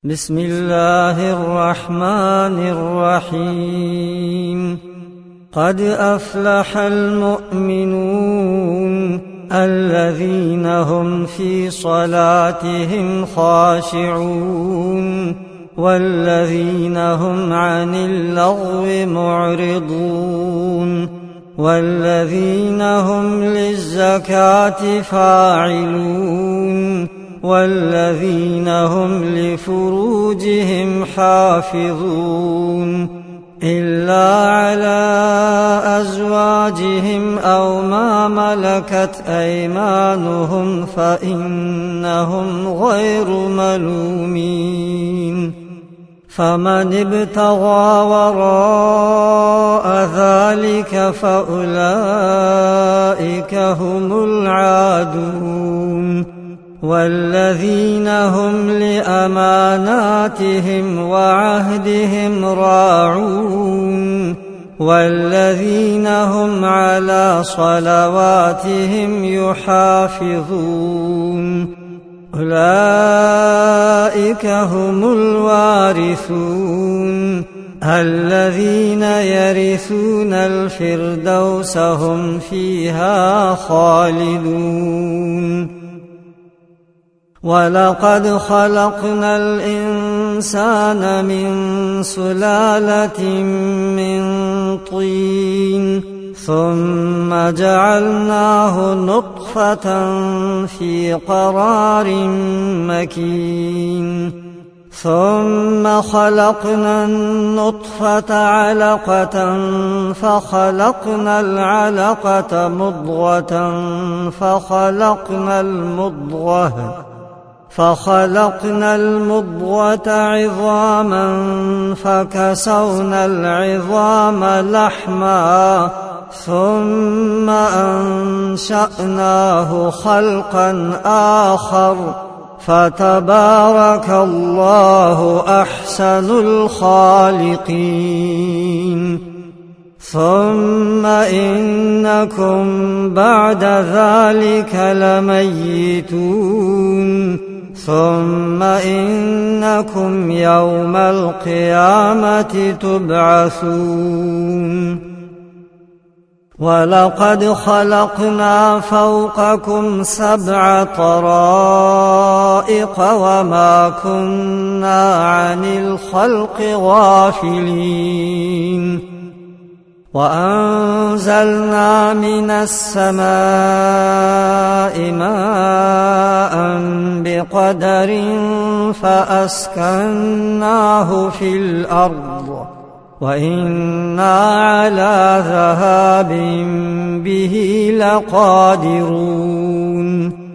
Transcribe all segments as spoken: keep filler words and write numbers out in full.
بسم الله الرحمن الرحيم. قد أفلح المؤمنون الذين هم في صلاتهم خاشعون والذين هم عن اللغو معرضون والذين هم للزكاة فاعلون والذين هم لفروجهم حافظون إلا على أزواجهم أو ما ملكت أيمانهم فإنهم غير ملومين. فمن ابتغى وراء ذلك فأولئك هم العادون والذين هم لأماناتهم وعهدهم راعون والذين هم على صلواتهم يحافظون أولئك هم الوارثون الذين يرثون الفردوس هم فيها خالدون. ولقد خلقنا الإنسان من سلالة من طين ثم جعلناه نطفة في قرار مكين ثم خلقنا النطفة علقة فخلقنا العلقة مضغة فخلقنا المضغة فخلقنا المضغة عظاما فكسونا العظام لحما ثم أنشأناه خلقا آخر فتبارك الله أحسن الخالقين. ثم إنكم بعد ذلك لميتون ثم إنكم يوم القيامة تبعثون. ولقد خلقنا فوقكم سبع طرائق وما كنا عن الخلق غافلين وأنزلنا من السماء ماء بقدر فأسكناه في الأرض وإنا على ذهاب به لقادرون.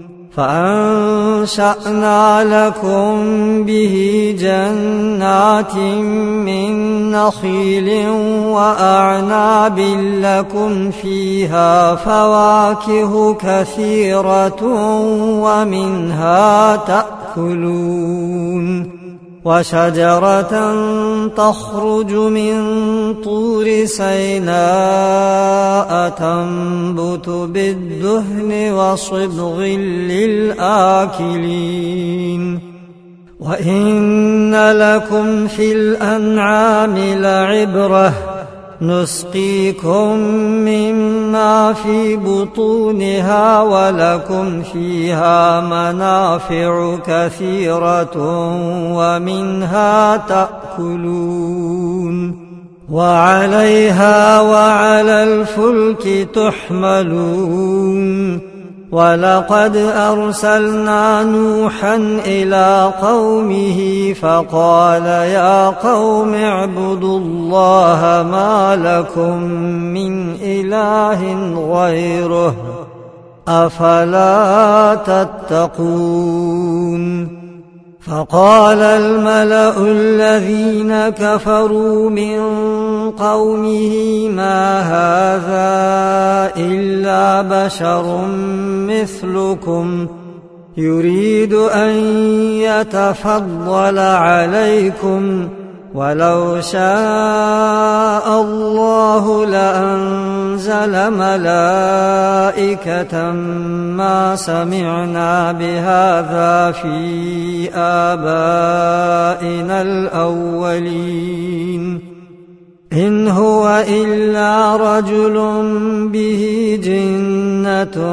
فأنشأنا لكم به جنات من نخيل وأعناب لكم فيها فواكه كثيرة ومنها تأكلون وشجرة تخرج من طور سيناء تنبت بالدهن وصبغ للآكلين. وإن لكم في الأنعام لعبرة نسقيكم مما في بطونها ولكم فيها منافع كثيرة ومنها تأكلون وعليها وعلى الفلك تحملون. ولقد أرسلنا نوحا إلى قومه فقال يا قوم اعبدوا الله ما لكم من إله غيره أفلا تتقون. فقال الملأ الذين كفروا من قومه ما هذا إلا بشر مثلكم يريد أن يتفضل عليكم ولو شاء الله لأنزل أنزل ملائكة ما سمعنا بهذا في آبائنا الأولين إن هو إلا رجل به جنة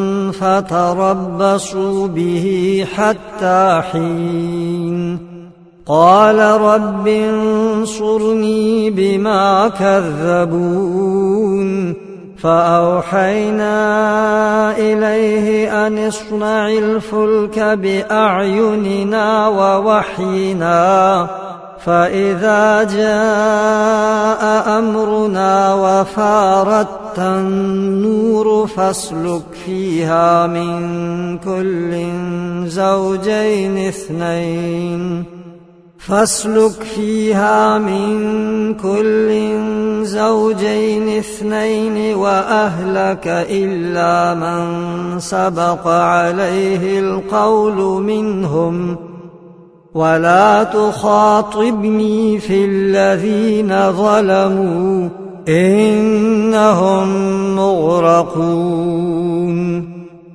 فتربصوا به حتى حين قال رب انصرني بما كذبون فأوحينا إليه أن اصنع الفلك بأعيننا ووحينا فإذا جاء أمرنا وفارت النور فاسلك فيها من كل زوجين اثنين فاسلك فيها من كل زوجين اثنين وأهلك إلا من سبق عليه القول منهم ولا تخاطبني في الذين ظلموا إنهم مغرقون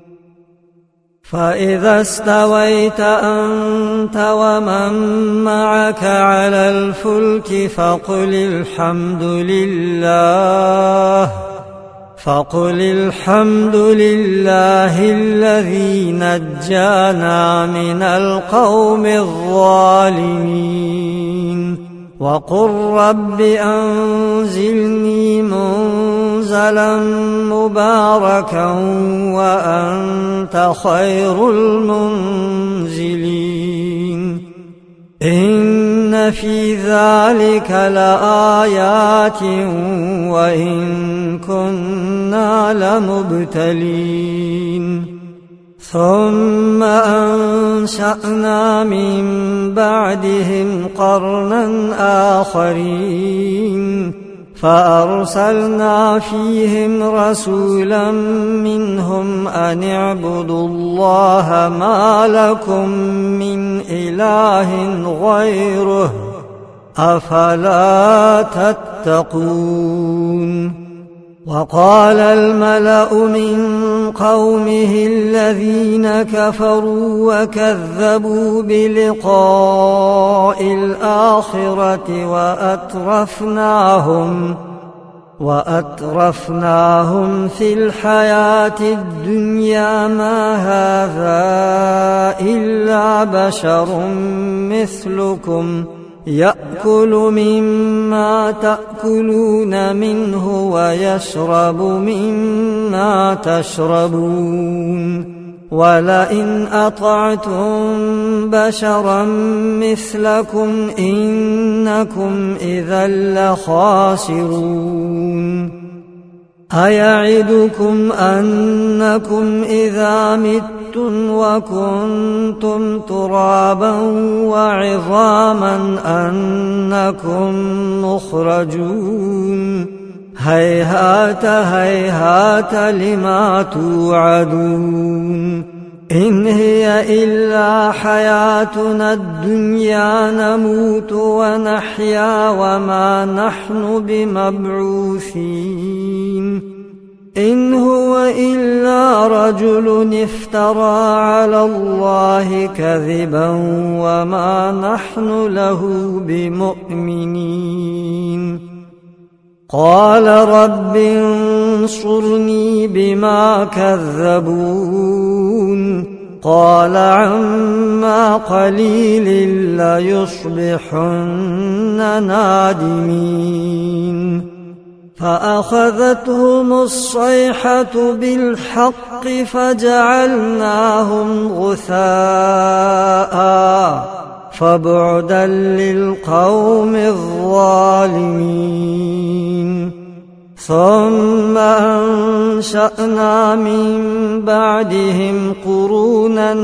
فإذا استويت أنت ومن معك على الفلك فقل الحمد لله فقل الحمد لله الذي نجانا من القوم الظالمين وقل رب أنزلني منزلا مباركا وأنت خير المنزلين إن في ذلك لآيات وإن كنا لمبتلين ثم أنشأنا من بعدهم قرنا آخرين فأرسلنا فيهم رسولا منهم أن اعبدوا الله ما لكم من إله غيره أفلا تتقون وقال الملأ من قومه الذين كفروا وكذبوا بلقاء الآخرة وأترفناهم وأترفناهم في الحياة الدنيا ما هذا إلا بشر مثلكم يأكل مما تأكلون منه ويشرب مما تشربون ولئن أطعتم بشرا مثلكم إنكم إذا لخاسرون أيعدكم أنكم إذا متم وكنتم ترابا وعظاما أنكم مخرجون هيهات هيهات لما توعدون إن هي إلا حياتنا الدنيا نموت ونحيا وما نحن بمبعوثين إن هو إلا رجل افترى على الله كذبا وما نحن له بمؤمنين قال رب انصرني بما كذبون قال عما قليل ليصبحن نادمين فأخذتهم الصيحة بالحق فجعلناهم غثاء فبعدا للقوم الظالمين ثم أنشأنا من بعدهم قرونا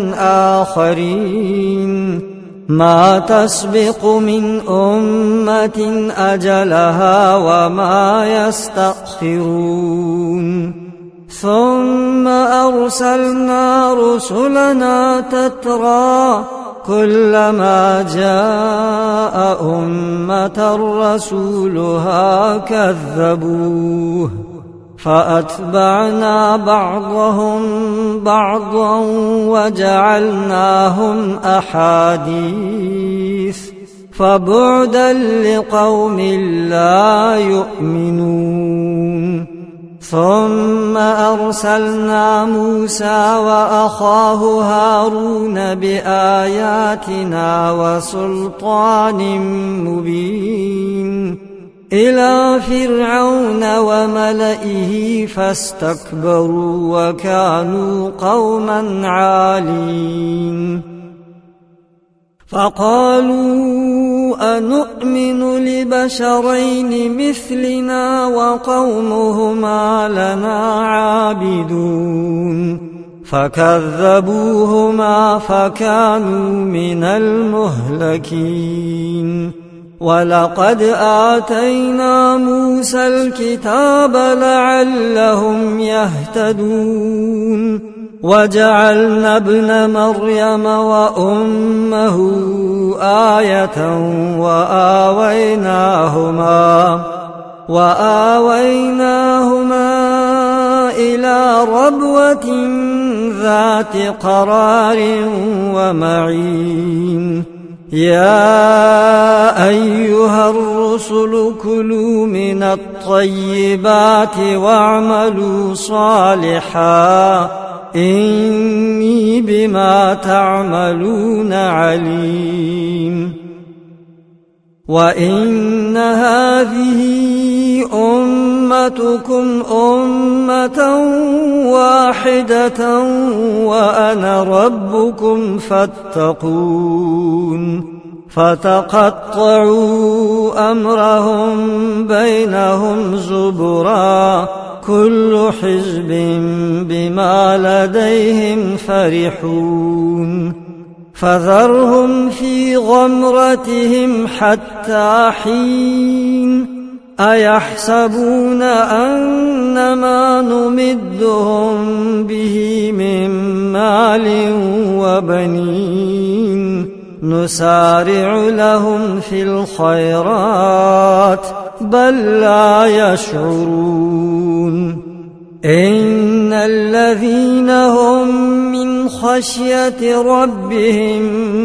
آخرين ما تسبق من أمة أجلها وما يستأخرون ثم أرسلنا رسلنا تترى كلما جاء أمة رسولها كذبوه فأتبعنا بعضهم بعضا وجعلناهم أحاديث فبعدا لقوم لا يؤمنون ثم أرسلنا موسى وأخاه هارون بآياتنا وسلطان مبين إلى فرعون وملئه فاستكبروا وكانوا قوما عالين فقالوا أنؤمن لبشرين مثلنا وقومهما لنا عابدون فكذبوهما فكانوا من المهلكين ولقد آتينا موسى الكتاب لعلهم يهتدون وجعلنا ابن مريم وأمه آية وآويناهما وآويناهما إلى ربوة ذات قرار ومعين يا أيها الرسل كلوا من الطيبات واعملوا صالحا إني بما تعملون عليم وإن هذه أمتكم أمة واحدة وأنا ربكم فاتقون فتقطعوا أمرهم بينهم زبرا كل حزب بما لديهم فرحون فذرهم في غمرتهم حتى حين أيحسبون أنما نمدهم به من مال وبنين نسارع لهم في الخيرات بل لا يشعرون إن الذين هم من خشية ربهم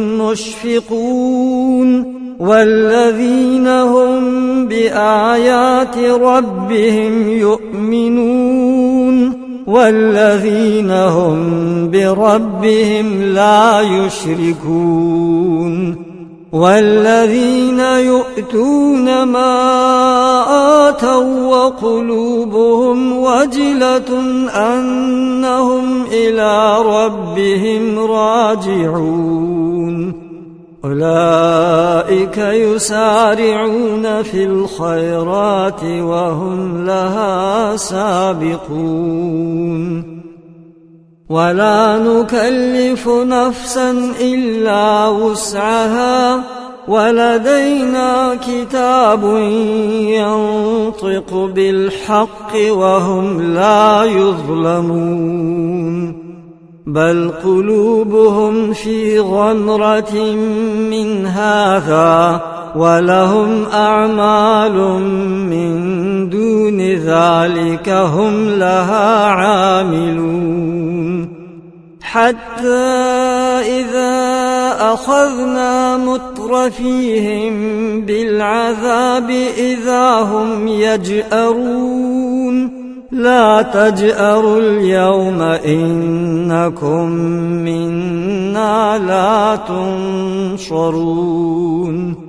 مشفقون والذين هم بآيات ربهم يؤمنون والذين هم بربهم لا يشركون والذين يؤتون ما آتوا وقلوبهم وجلة أنهم إلى ربهم راجعون أولئك يسارعون في الخيرات وهم لها سابقون ولا نكلف نفسا إلا وسعها ولدينا كتاب ينطق بالحق وهم لا يظلمون بل قلوبهم في غمرة من هذا ولهم أعمال من دون ذلك هم لها عاملون حتى إذا أخذنا مترفيهم بالعذاب إذا هم يجأرون لا تجأروا اليوم إنكم منا لا تنصرون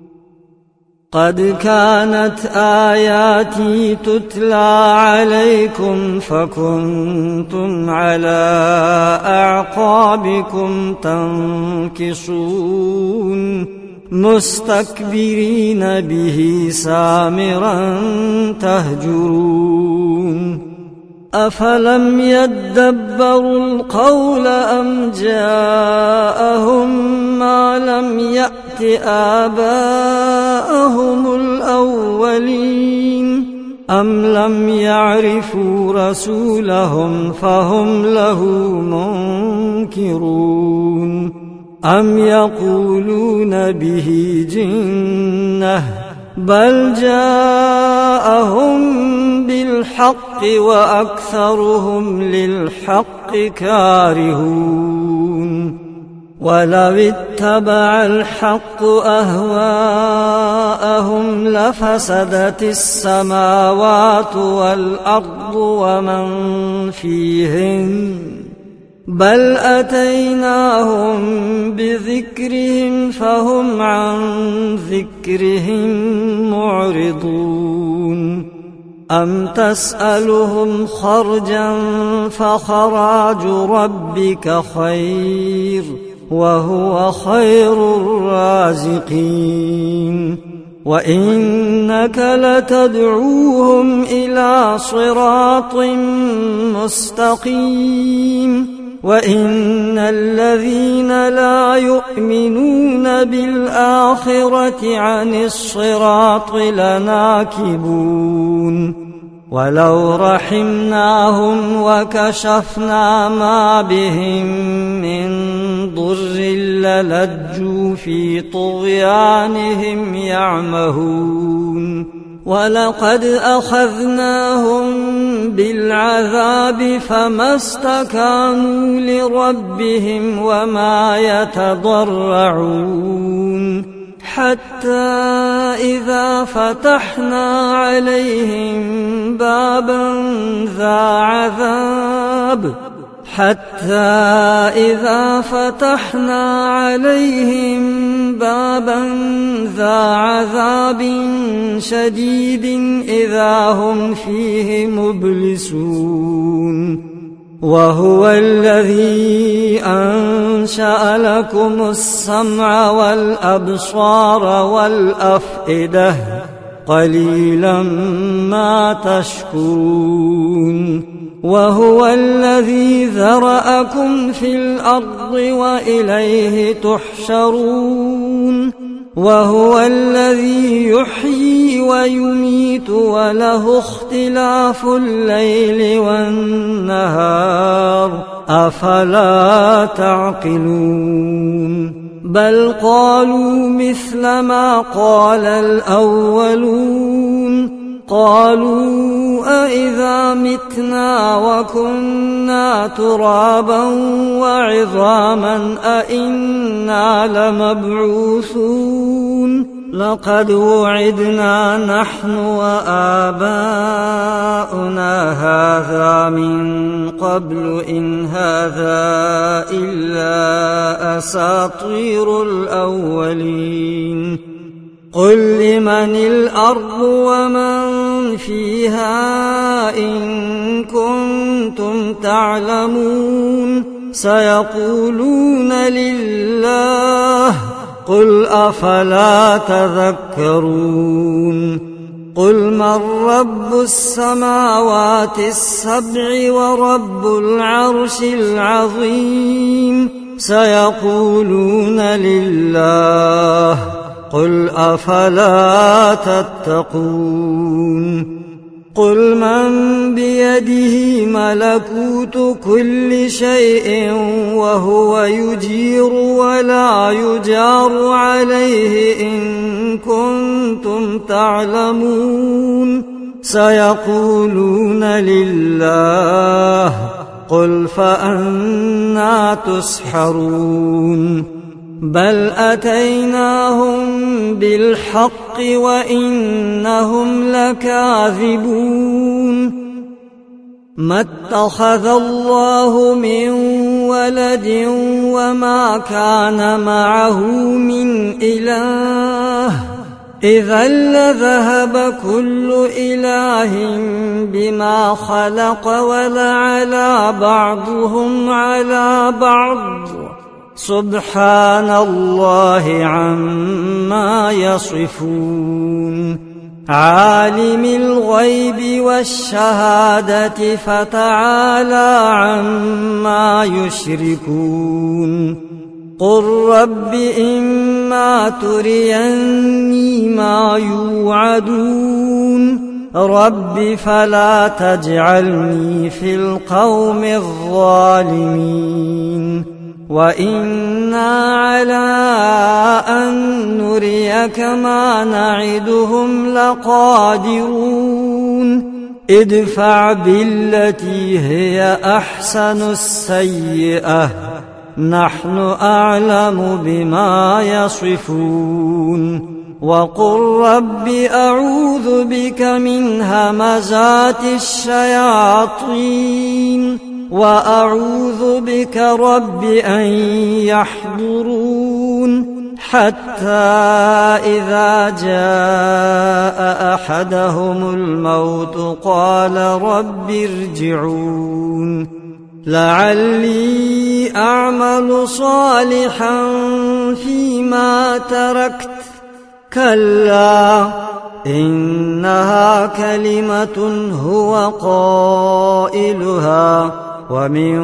قد كانت آياتي تتلى عليكم فكنتم على أعقابكم تنكصون مستكبرين به سامرا تهجرون أفلم يدبروا القول أم جاءهم ما لم يأت آباءهم الأولين أم لم يعرفوا رسولهم فهم له منكرون أم يقولون به جنة بل جاءهم بالله بالحق وأكثرهم للحق كارهون ولو اتبع الحق أهواءهم لفسدت السماوات والأرض ومن فيهن بل أتيناهم بذكرهم فهم عن ذكرهم معرضون أم تسألهم خرجا فخراج ربك خير وهو خير الرازقين وإنك لتدعوهم إلى صراط مستقيم وإن الذين لا يؤمنون بالآخرة عن الصراط لناكبون ولو رحمناهم وكشفنا ما بهم من ضر للجوا في طغيانهم يعمهون ولقد أخذناهم بالعذاب فما استكانوا لربهم وما يتضرعون حتى إذا فتحنا عليهم بابا ذا عذاب حتى إذا فتحنا عليهم بابا ذا عذاب شديد إذا هم فيه مبلسون وهو الذي أنشأ لكم السمع والأبصار والأفئدة قليلا ما تشكرون وهو الذي ذرأكم في الأرض وإليه تحشرون وهو الذي يحيي ويميت وله اختلاف الليل والنهار أفلا تعقلون بل قالوا مثل ما قال الأولون قالوا أإذا متنا وكنا ترابا وعظاما أإنا لمبعوثون لقد وعدنا نحن وآباؤنا هذا من قبل إن هذا إلا أساطير الأولين قل لمن الأرض ومن فيها إن كنتم تعلمون سيقولون لله قل أفلا تذكرون قل من رب السماوات السبع ورب العرش العظيم سيقولون لله قل أفلا تتقون قل من بيده ملكوت كل شيء وهو يجير ولا يجار عليه إن كنتم تعلمون سيقولون لله قل فأنى تسحرون بل أتيناهم بالحق وإنهم لكاذبون ما اتخذ الله من ولد وما كان معه من إله إذا لذهب كل إله بما خلق ولعلى بعضهم على بعض سبحان الله عما يصفون عالم الغيب والشهادة فتعالى عما يشركون قل رب إما تريني ما يوعدون رب فلا تجعلني في القوم الظالمين وإنا على أن نريك ما نعدهم لقادرون ادفع بالتي هي أحسن السيئة نحن أعلم بما يصفون وقل رب أعوذ بك من همزات الشياطين وأعوذ بك رب أن يحضرون حتى إذا جاء أحدهم الموت قال رب ارجعون لعلي أعمل صالحا فيما تركت كلا إنها كلمة هو قائلها ومن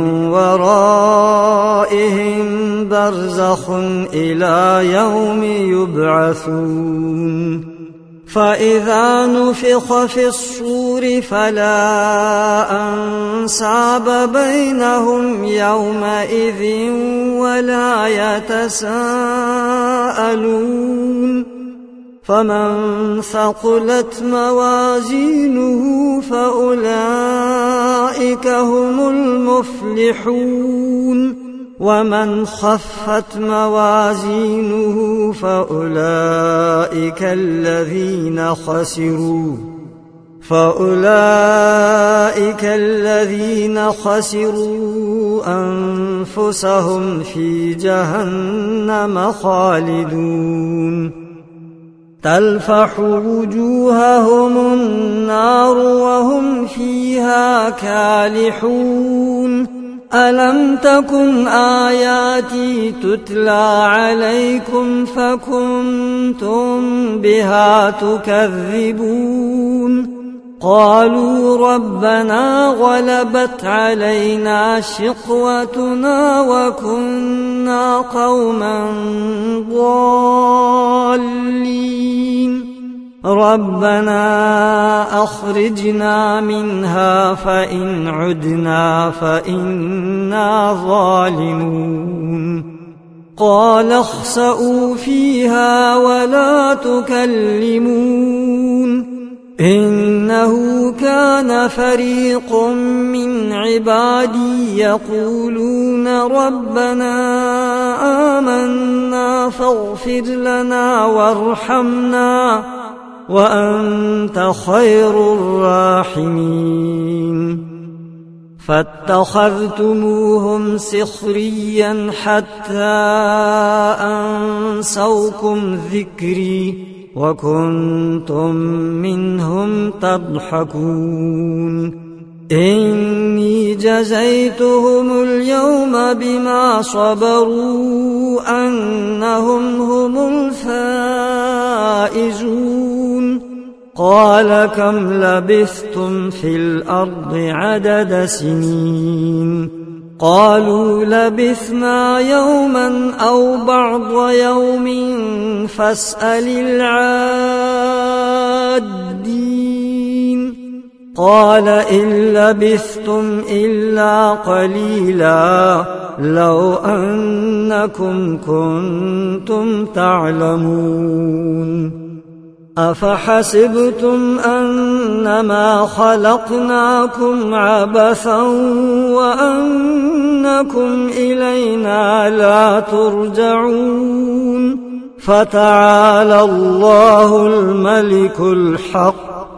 ورائهم برزخ إلى يوم يبعثون فإذا نفخ في الصور فلا أنساب بينهم يومئذ ولا يتساءلون فمن ثقلت موازينه فأولئك هم المفلحون ومن خفت موازينه فأولئك الذين خسروا فأولئك الذين خسروا أنفسهم في جهنم خالدون تلفح وجوههم النار وهم فيها كالحون ألم تكن آياتي تتلى عليكم فكنتم بها تكذبون قالوا ربنا غلبت علينا شقوتنا وكنا قوما ضالين ربنا أخرجنا منها فإن عدنا فإنا ظالمون قال اخسئوا فيها ولا تكلمون إنه كان فريق من عبادي يقولون ربنا آمنا فاغفر لنا وارحمنا وأنت خير الراحمين فاتخذتموهم سخريا حتى أنسوكم ذكري وكنتم منهم تضحكون إني جزيتهم اليوم بما صبروا أنهم هم الفائزون قال كم لبثتم في الأرض عدد سنين قالوا لبثنا يوما أو بعض يوم فاسأل العادين قال إن لبثتم إلا قليلا لو أنكم كنتم تعلمون أفحسبتم أنما خلقناكم عبثا وأنكم إلينا لا ترجعون فتعالى الله الملك الحق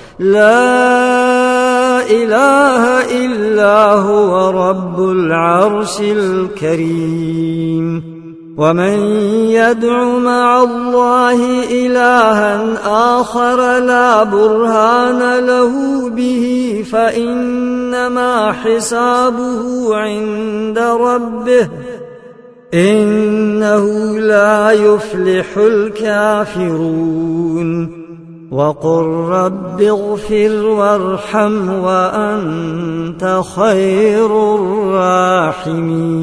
لا إله إلا هو رب العرش الكريم ومن يدع مع الله إلها آخر لا برهان له به فإنما حسابه عند ربه إنه لا يفلح الكافرون وقل رب اغفر وارحم وأنت خير الراحمين